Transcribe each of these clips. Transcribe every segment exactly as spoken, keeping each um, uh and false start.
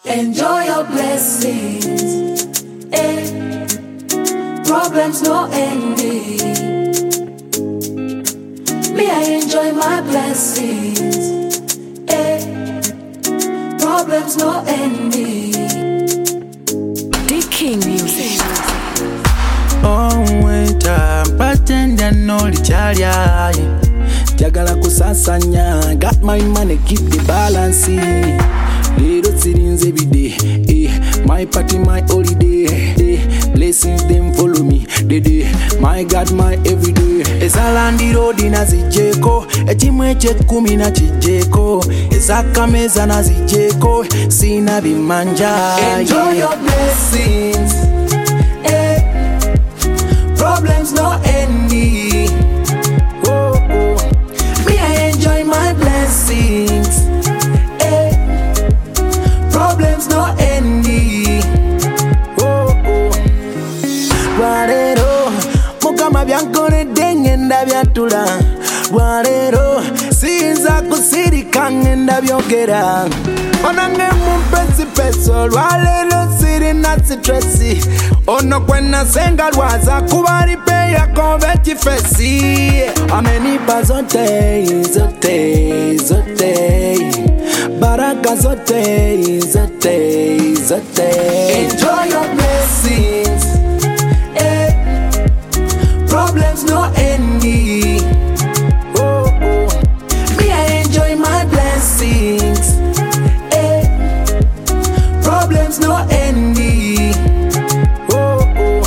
Enjoy your blessings. Eh. Problems no ending. Me, I enjoy my blessings. Eh. Problems no ending. The King Music. Oh, winter, pretend I know the chariot. Jagala kusasanya, got my money, keep the balance. Little sittings every day, eh. My party, my holiday, eh. Blessings them follow me, day day. My God, my everyday. Ezalandi road na zijeko, echimweche kumi na chijeko. Ezakameza na zijeko, sina bimanja. Enjoy your blessings, eh. Problems no ending. Oh, oh. Me, I enjoy my blessings. Eh. Problems no ending. Oh, oh. Bwarero, mukama byankore denge ndabyatula. Bwarero, sinza kusirika ndabyogera. Onange mumpesi peso, lwalero siri na sitresi. Ono kwena senga lwaza kubari pe yako veti fesi. Amenipa zote, zote, zote. Baraka zote, zote, zote. Enjoy your blessings. Eh. Problems no ending. Oh, oh. Me, I enjoy my blessings. Eh. Problems no ending. Oh, oh.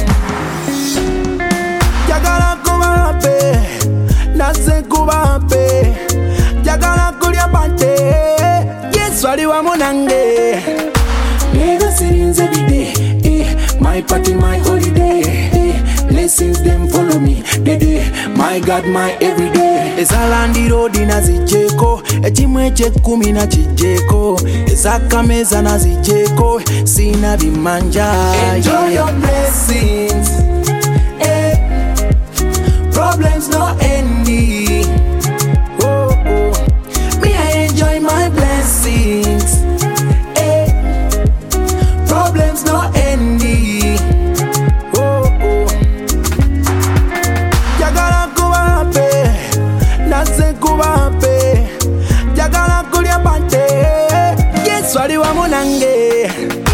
Jagala kuba happy, nase kuba happy. Jagala kulya bante, Yesu ali wamu nange. Little sittings every day, eh. My party, my holiday, eh. Blessings them follow me, day day. My God, my everyday. Ezalandi road na zijeko, echimweche kumi na chijeko. Ezakameza na zijeko, sina bimanja. Enjoy your blessings. Eh. Problems no ending. Oh, oh. Me, I enjoy my blessings. Eh. Problems no ending. Oh, oh. Jagala kuba happy, nase kuba happy. Jagala kulya bante, Yesu ali wamu nange.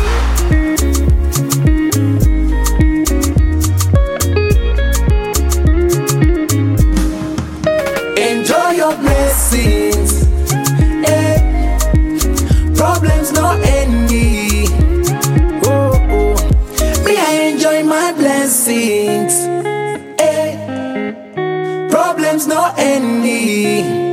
Enjoy your blessings. Eh. Problems no ending. Oh, oh. Me, I enjoy my blessings. Eh. Problems no ending.